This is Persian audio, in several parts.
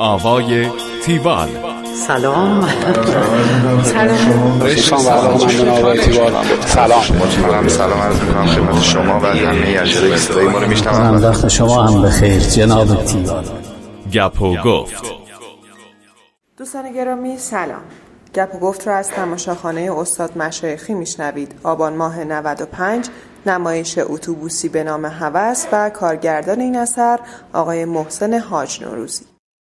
آوای تیوال. سلام. سلام عرض می‌کنم خدمت شما و همه اجرای صدای ما رو میشنوند. وقت شما هم بخیر جناب تیوال. گپ و گفت. دوستان گرامی سلام. گپ و گفت را از تماشاخانه استاد مشایخی میشنوید. آبان ماه 95 نمایش اتوبوسی به نام هوس و کارگردان این اثر آقای محسن حاج نوروزی.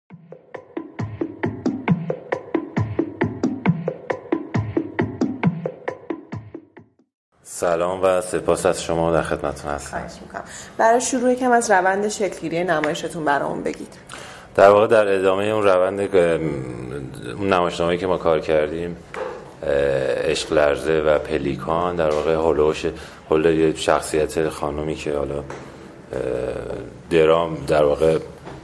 سلام و سپاس از شما، در خدمتتون هستم. خواهش می‌کنم. برای شروع یکم از روند شکل‌گیری نمایشتون برامون بگید. در واقع در ادامه اون روند اون نمایشنامه‌ای که ما کار کردیم، عشق لرزه و پلیکان، در واقع حول یه شخصیت خانومی که حالا درام در واقع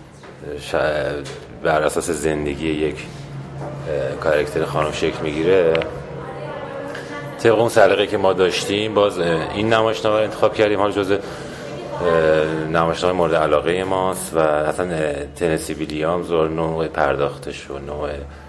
بر اساس زندگی یک کاراکتر خانم شکل میگیره. طبق اون سلیقه‌ای که ما داشتیم باز این نمایشنامه رو انتخاب کردیم. حالا جزء نمایشنامه مورد علاقه ماست و اصلا تنسی ویلیامز و نوع پرداختش و نوع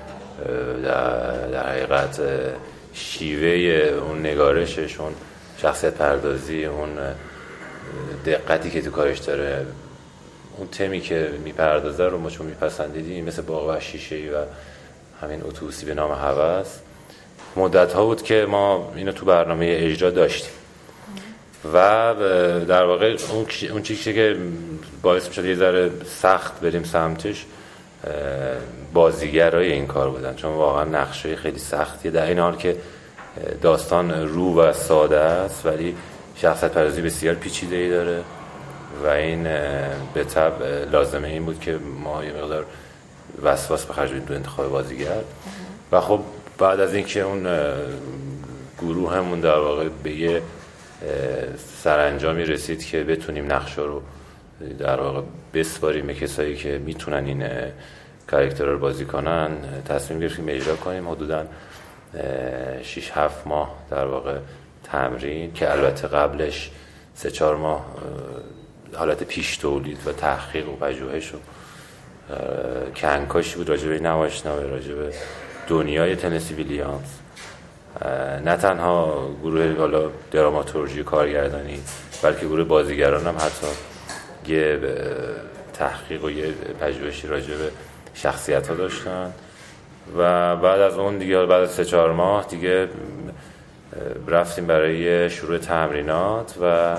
در حقیقت شیوه اون نگارشش، اون شخصیت پردازی، اون دقتی که تو کارش داره، اون تمی که میپردازه رو ما چون میپسندیدیم، مثل باغ و شیشه‌ای و همین اتوبوسی به نام هوس، مدت ها بود که ما اینو تو برنامه اجرا داشتیم و در واقع اون چیزی که باعث میشد یه ذره سخت بریم سمتش بازیگرای این کار بودن، چون واقعا نقشه خیلی سختیه، در این حال که داستان رو و ساده است ولی شخصیت پردازی بسیار پیچیده‌ای داره و این به طبع لازمه این بود که ما یه مقدار وسواس به خرج بدیم تو انتخاب بازیگر. و خب بعد از اینکه اون گروه همون در واقع به یه سرانجامی رسید که بتونیم نقشه رو در واقع بسپاریم به کسایی که میتونن این کاراکترها رو بازی کنن، تصمیم گرفتیم اجرا کنیم. حدوداً 6-7 ماه در واقع تمرین، که البته قبلش 3-4 ماه حالت پیش تولید و تحقیق و پژوهش و کنکاشی بود راجع به نمایشنامه، راجع به دنیای تنسی ویلیامز. نه تنها گروه حالا دراماتورژی و کارگردانی، بلکه گروه بازیگران هم حتی یه تحقیق و یه پژوهشی راجع به شخصیت ها داشتن. و بعد از اون دیگه، بعد از 3-4 ماه دیگه رفتیم برای شروع تمرینات و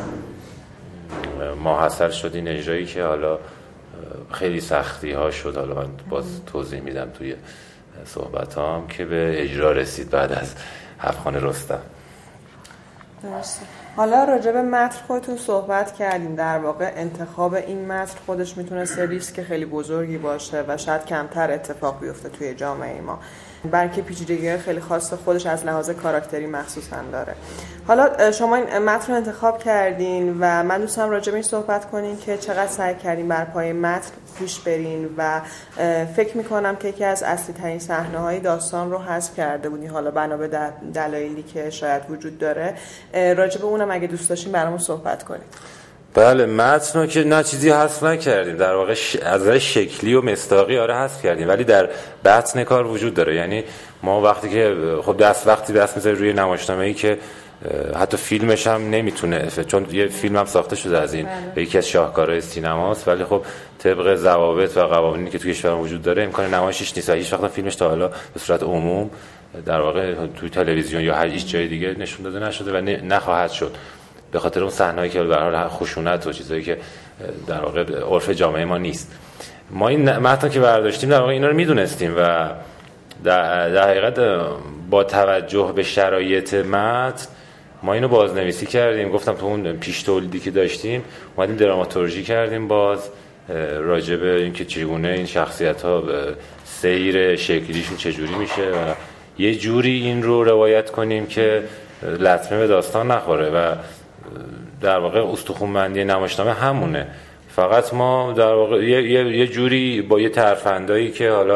ماحصل شد این اجرایی که حالا خیلی سختی ها شد. حالا من باز توضیح میدم توی صحبتام که به اجرا رسید بعد از هفت‌خانه رستم. درسته. حالا راجع به متن خودتون صحبت کردیم. در واقع انتخاب این متن خودش میتونه ریسک خیلی بزرگی باشه و شاید کمتر اتفاق بیفته توی جامعه ما، بلکه پیچیدگی خیلی خاص خودش از لحاظ کاراکتری مخصوصا داره. حالا شما این متن رو انتخاب کردین و من دوست دارم راجع به این صحبت کنین که چقدر سعی کردین بر پای متن پیش برین و فکر میکنم که یکی از اصلی ترین صحنه‌های داستان رو حذف کرده بودین، حالا بنا به دلایلی که شاید وجود داره. راجع به اونم اگه دوست داشتین برامون صحبت کنین. بله، متن رو که نه چیزی حذف نکردیم، در واقع از شکلی و مصداقی حذف کردیم، ولی در بطن کار وجود داره. یعنی ما وقتی که خب وقتی دست می‌ذاریم روی نمایشنامه‌ای که حتی فیلمش هم نمیتونه، چون یه فیلم هم ساخته شده از این، یکی از شاهکارهای سینماست، ولی خب طبق ضوابط و قوانینی که توی کشور وجود داره امکان نمایشش نیست و هیچ وقت فیلمش تا حالا به صورت عموم در واقع توی تلویزیون یا هر جای دیگه نشون داده نشده و نخواهد شد، به خاطر اون صحنه‌ای که به هر حال خشونت و چیزایی که در واقع عرف جامعه ما نیست. ما این متن که برداشتیم در واقع اینا رو میدونستیم و در حقیقت با توجه به شرایط متن ما اینو بازنویسی کردیم. گفتم تو اون پیش تولیدی که داشتیم اومدیم دراماتورژی کردیم، باز راجع به اینکه چگونه این شخصیت‌ها سیر شکلیشون چجوری میشه و یه جوری این رو روایت کنیم که لطمه به داستان نخوره و در واقع استخوان‌بندی نمایشنامه همونه. فقط ما در واقع یه جوری با یه ترفندایی که حالا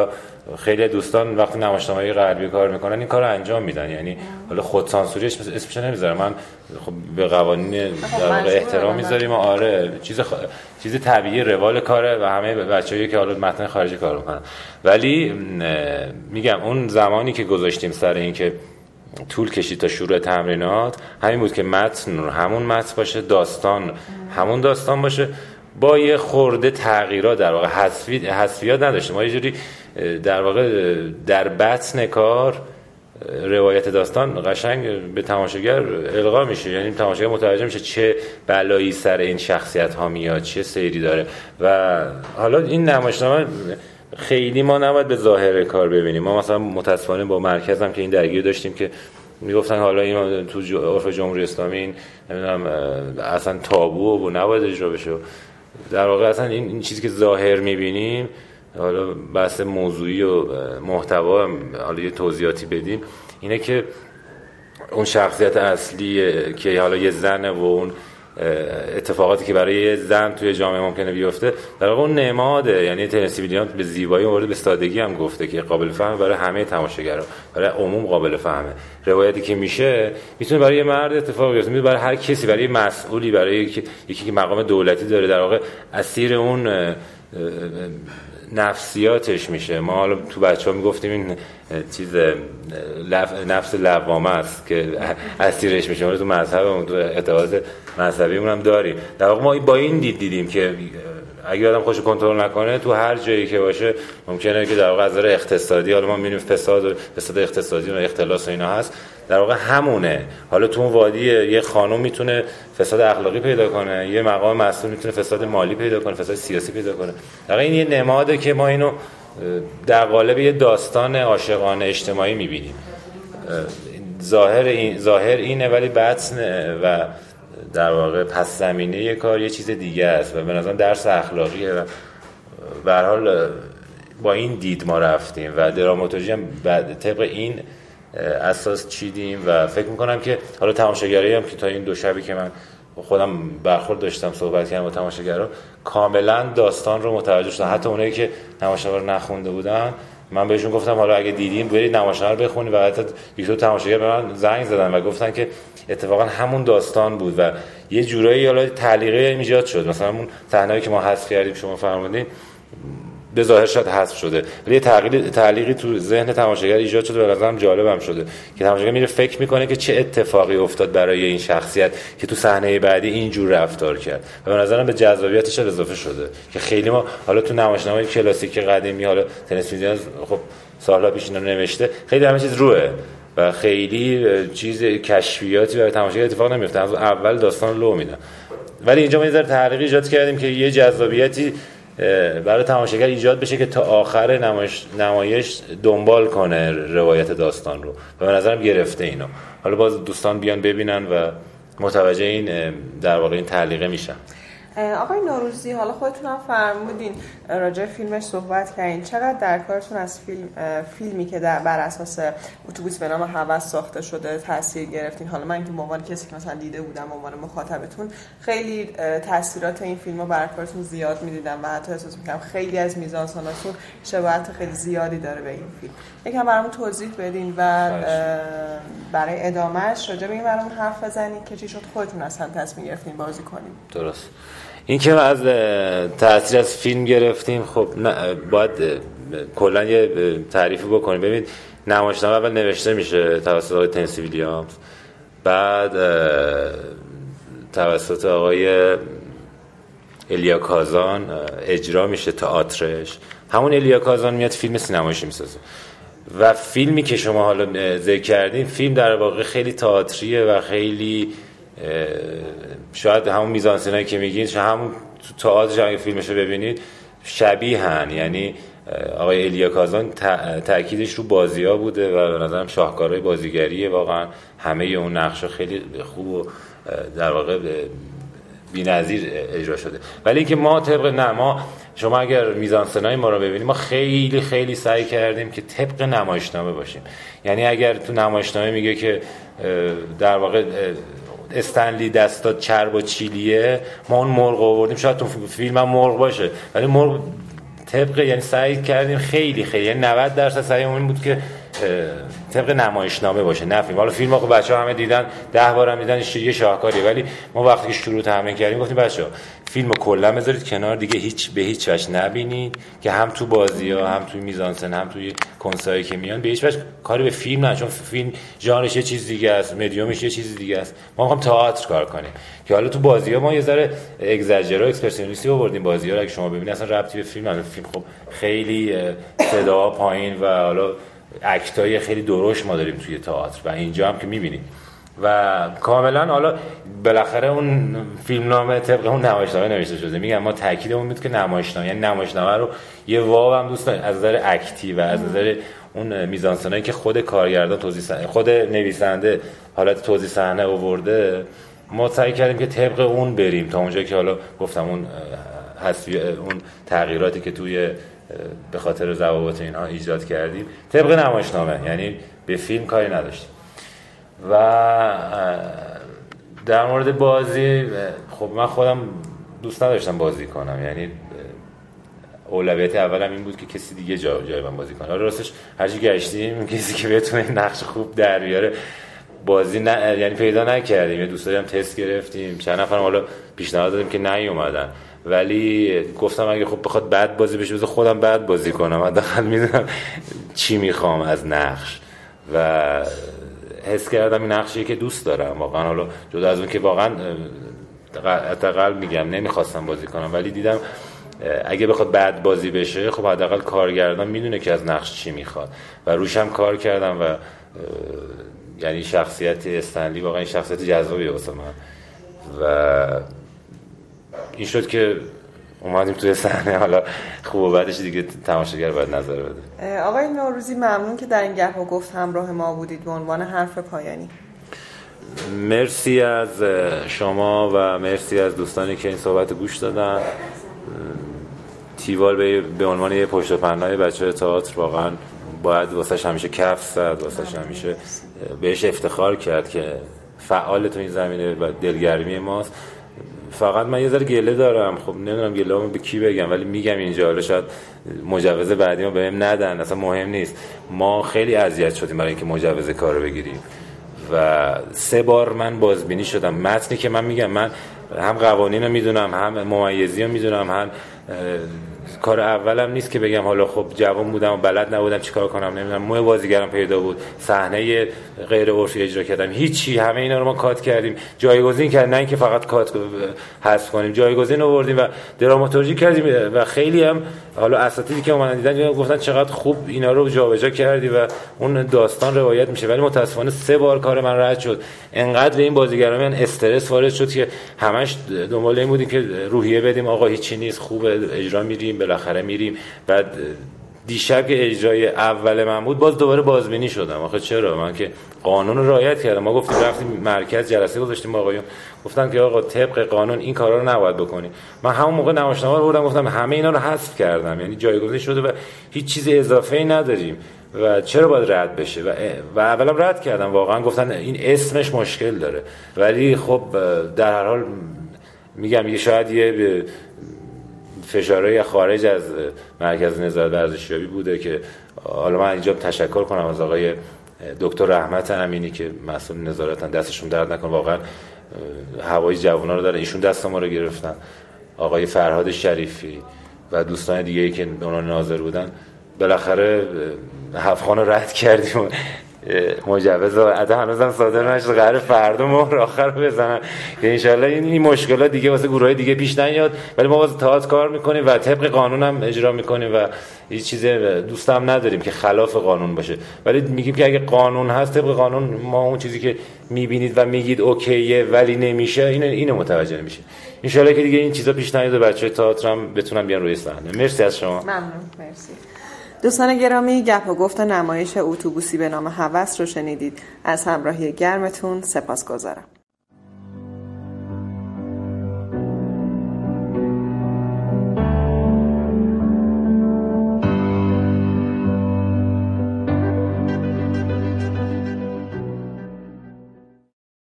خیلی دوستان وقتی نمایشنامه غربی کار میکنن این کارو انجام میدن، یعنی حالا خودسانسوری اسمش نمیذارم، من خب به قوانین در واقع احترام میذاریم. آره چیز طبیعی روال کاره و همه بچه‌ای که حالا متن خارجی کار میکنن، ولی میگم اون زمانی که گذاشتیم سر این که طول کشید تا شروع تمرینات همین بود که متن همون متن باشه، داستان همون داستان باشه، با یه خورده تغییرات در واقع حذفیات نداشته. ما یه جوری در واقع در بطن کار روایت داستان قشنگ به تماشاگر القا میشه، یعنی تماشاگر متوجه میشه چه بلایی سر این شخصیت ها میاد، چه سیری داره. و حالا این نمایشنامه خیلی ما نباید به ظاهر کار ببینیم. ما مثلا متاسفانه با مرکز هم که این درگیری داشتیم که میگفتن حالا این تو عرف جمهوری اسلامی این نمیدونم اصلا تابو و نباید اجرا بشه. در واقع اصلا این چیزی که ظاهر میبینیم، حالا بحث موضوعی و محتوا حالا یه توضیحاتی بدیم، اینه که اون شخصیت اصلی که حالا یه زنه و اون اتفاقاتی که برای یه زن توی جامعه ممکنه بیفته در واقع اون نماده. یعنی تنسی ویلیامز به زیبایی مورد به سادگی هم گفته که قابل فهم برای همه تماشاگرها، برای عموم قابل فهمه. روایتی که میشه میتونه برای یه مرد اتفاق بیفته، میتونه برای هر کسی، برای مسئولی، برای یکی که مقام دولتی داره، در واقع اسیر اون نفسیاتش میشه. ما حالا تو بچه‌ها میگفتیم این چیز نفس لوامه است که اسیرش میشه. ما تو مذهبمون تو اعتقاد مذهبیمون هم داریم. در واقع ما با این دیدیم که اگه آدم خودش کنترل نکنه تو هر جایی که باشه ممکنه که در واقع از نظر اقتصادی، حالا ما می‌بینیم فساد اقتصادی و اختلاس و اینا هست، در واقع همونه. حالا تو اون وادی یه خانم میتونه فساد اخلاقی پیدا کنه، یه مقام مسئول میتونه فساد مالی پیدا کنه، فساد سیاسی پیدا کنه. در واقع این یه نماده که ما اینو در قالب یه داستان عاشقانه اجتماعی می‌بینیم. ظاهر اینه ولی بطن و در واقع پس زمینه کار یه چیز دیگه است و به نظرم درس اخلاقیه و به هر حال با این دید ما رفتیم و دراماتورژی هم طبق این اساس چیدیم و فکر میکنم که حالا تماشاگرایی هم که تا این 2 شبی که من خودم برخورد داشتم صحبت کردم با تماشاگرها کاملا داستان رو متوجه شدن. حتی اونایی که نمایشنامه رو نخونده بودن من بهشون گفتم حالا اگه دیدین برید نمایشنامه رو بخونید و حتی یک دو تماشاگر به من زنگ زدن و گفتن که اتفاقا همون داستان بود و یه جورایی حالا تعلیقی ایجاد شد. مثلا اون صحنه‌ای که ما حذف کردیم شما فرمودین به ظاهر شاید حذف شده ولی یه تعلیقی تو ذهن تماشاگر ایجاد شده و به نظرم جالبم شده که تماشاگر میره فکر میکنه که چه اتفاقی افتاد برای این شخصیت که تو صحنه بعدی اینجور رفتار کرد و به نظرم به جذابیتش اضافه شده که خیلی ما حالا تو نمایشنامه کلاسیک قدیمی حالا تنسی ویلیامز خب سالها پیش اینو نوشته خیلی همه چیز روه و خیلی چیز کشفیاتی برای تماشاگر اتفاق نمیفته، از اول داستان رو لو میدن. ولی اینجا ما یه ذره تحقیقی ایجاد کردیم که یه جذابیتی برای تماشاگر ایجاد بشه که تا آخر نمایش دنبال کنه روایت داستان رو و به نظرم گرفته اینو. حالا باز دوستان بیان ببینن و متوجه این در واقع این تعلیقه میشن. آقای نوروزی حالا خودتون هم فرمودین راجع به فیلمش صحبت کردین، چقدر در کارتون از فیلمی که بر اساس اتوبوس به نام هوس ساخته شده تاثیر گرفتین؟ حالا من که به عنوان کسی که مثلا دیده بودم به عنوان مخاطبتون خیلی تاثیرات این فیلمو بر کارتون زیاد می‌دیدم و حتی احساس می‌کردم خیلی از میزانسناتون شباهت خیلی زیادی داره به این فیلم. یکم برامون توضیح بدین و برای ادامهش راجع به این برامون حرف بزنید که چی شد خودتون اصلا تصمیم گرفتین بازی کنین. درست. این که از تاثیر از فیلم گرفتیم خب باید کلا یه تعریفی بکنیم. ببینید نمایشنامه اول نوشته میشه توسط آقای تنسی ویلیامز، بعد توسط آقای الیا کازان اجرا میشه تئاترش. همون الیا کازان میاد فیلم سینماییش میسازه و فیلمی که شما حالا ذکر کردین فیلم در واقع خیلی تئاتریه و خیلی شاید همون میزانسنایی که میگین همون تو تئاتر اگه فیلمشو ببینید شبیهن. یعنی آقای الیا کازان تأکیدش رو بازی‌ها بوده و به نظرم شاهکارهای بازیگریه، واقعا همه اون نقشا خیلی خوب و در واقع بی‌نظیر اجرا شده. ولی اینکه ما ما شما اگر میزانسنای ما رو ببینید ما خیلی خیلی سعی کردیم که طبق نمایشنامه باشیم. یعنی اگر تو نمایشنامه میگه که در واقع استنلی دستات چرب و چیلیه، ما اون مرغ آوردیم. شاید تو فیلم هم مرغ باشه ولی مرغ طبق یعنی سعی کردیم خیلی یعنی 90% سعیمون این بود که طبق نمایشنامه باشه، نه فیلم. حالا فیلمو خب بچه‌ها همه دیدن، 10 بارم دیدن، یه شاهکاریه، ولی ما وقتی که شروع تمرین کردیم گفتیم بچه‌ها فیلمو کلا بذارید کنار، دیگه به هیچ وجه نبینید که هم تو بازی‌ها هم توی میزانسن هم توی کنسایی که میان به هیچ وجه کاری به فیلم نه، چون فیلم ژانرش یه چیز دیگه است، مدیومش یه چیز دیگه است. ما می‌خوایم تئاتر کار کنیم که حالا تو بازی‌ها ما یه ذره اگزاجرا و اکسپرسیونیستی آوردیم بازی‌ها رو، اگه شما ببینید اصلا ربطی به فیلم نداره. فیلم خب خیلی صدا پایین و حالا اکتای خیلی درشت ما داریم توی تئاتر و اینجا هم که می‌بینید و کاملا حالا بالاخره اون فیلمنامه طبق اون نمایشنامه نوشته شده. میگم ما تاکیدمون بود که نمایشنامه، یعنی نمایشنامه رو یه واو هم دوست داریم از نظر اکتی و از نظر اون میزانسنایی که خود کارگردان خود نویسنده حالت توزیع صحنه آورده، ما سعی کردیم که طبق اون بریم تا اونجایی که حالا گفتم اون اون تغییراتی که توی به خاطر ضوابط اینها ایجاد کردیم طبق نمایشنامه، یعنی به فیلم کاری نداشتیم. و در مورد بازی خب من خودم دوست نداشتم بازی کنم، یعنی اولویت اولم این بود که کسی دیگه جای من بازی کنه. راستش هرچی گشتیم کسی که بتونه نقش خوب در بیاره بازی یعنی پیدا نکردیم. یه دوستایی هم تست گرفتیم، چند نفرم حالا پیشنهاد دادیم که نیومدن، ولی گفتم اگه خب بخواد بد بازی بشه بذار خودم بد بازی کنم، حداقل میدونم چی میخوام از نقش و حس کردم این نقشیه که دوست دارم واقعا. حالا جدا از اون که واقعا حداقل میگم نمیخواستم بازی کنم، ولی دیدم اگه بخواد بد بازی بشه خب حداقل کارگردان میدونه که از نقش چی میخواد و روشم کار کردم و یعنی شخصیت استنلی واقعا شخصیت جذابیه واسه من و این شد که اومدیم توی صحنه. حالا خوب و بعدش دیگه تماشاگر باید نظر بده. آقای نوروزی ممنون که در این گپ و گفت همراه ما بودید. به عنوان حرف پایانی مرسی از شما و مرسی از دوستانی که این صحبت گوش دادن. تیوال به عنوان یه پشت پناهی بچه‌های تئاتر واقعا باید واسش همیشه کف زد، واسش همیشه بهش افتخار کرد که فعال تو این زمینه و دلگرمی ماست. فقط من یه ذره گله دارم، خب نمیدونم گله‌امو به کی بگم، ولی میگم اینجا حالا شاید مجوز بعدیمو بهم ندن، اصلا مهم نیست. ما خیلی اذیت شدیم برای اینکه مجوز کارو بگیریم و 3 بار من بازبینی شدم. متنی که من میگم من هم قوانین رو میدونم هم ممیزی رو میدونم، هم کار اولم نیست که بگم حالا خب جوان بودم و بلد نبودم چیکار کنم، نمیدونم موی بازیگرم پیدا بود، صحنه غیر عرفی اجرا کردم، هیچی، همه اینا رو ما کات کردیم، جایگزین کردیم، نه اینکه فقط کات حذف کنیم، جایگزین آوردیم و دراماتورژی کردیم و خیلی هم حالا اساتیدی که اومدن دیدن گفتن چقدر خوب اینا رو جابجا کردی و اون داستان روایت میشه. ولی متاسفانه 3 بار کار من رد شد. انقدر به این بازیگرا من استرس وارد شد که همش دنبال این بودیم که روحیه بدیم آقا هیچی نیست، خوب اجرا میریم، بالاخره میریم. بعد دیشب که اجرای اول من بود باز دوباره بازبینی شدم. آخه چرا؟ من که قانون رو رعایت کردم. ما گفتیم رفتیم مرکز جلسه گذاشتیم با آقایون، گفتن که آقا طبق قانون این کارا رو نباید بکنی. من همون موقع نمایشنامه رو بردم گفتم همه اینا رو حذف کردم، یعنی جایگزین شده و هیچ چیز اضافه‌ای نداریم و چرا باید رد بشه و اولا رد کردم. واقعا گفتن این اسمش مشکل داره، ولی خب در هر حال میگم شاید یه فشارهای خارج از مرکز نظارت ورزشیابی بوده که حالا من اینجا تشکر کنم از آقای دکتر رحمت امینی که مسئول نظارتن، دستشون درد نکنه، واقعا هوای جوونا رو داره، ایشون دست ما رو گرفتن، آقای فرهاد شریفی و دوستان دیگه‌ای که به عنوان ناظر بودن. بالاخره هفخان رو رد کردیم، مجوز هنوزم صادر نشد، قراره فردا مهر آخر رو بزنن که انشالله این مشکلات دیگه واسه گروهای دیگه پیش نیاد. ولی ما واسه تئاتر کار میکنیم و طبق قانون هم اجرا میکنیم و هیچ چیز دوست هم نداریم که خلاف قانون باشه، ولی میگیم که اگه قانون هست طبق قانون ما اون چیزی که میبینید و میگید اوکیه ولی نمیشه اینو متوجه نمیشه. انشالله که دیگه این چیزا پیش نیاد و بچه‌های تئاتر هم بتونن بیان روی صحنه. مرسی از شما. ممنون. مرسی. دوستان گرامی، گپ و گفت نمایش اتوبوسی به نام هوس رو شنیدید. از همراهی گرمتون سپاسگزارم.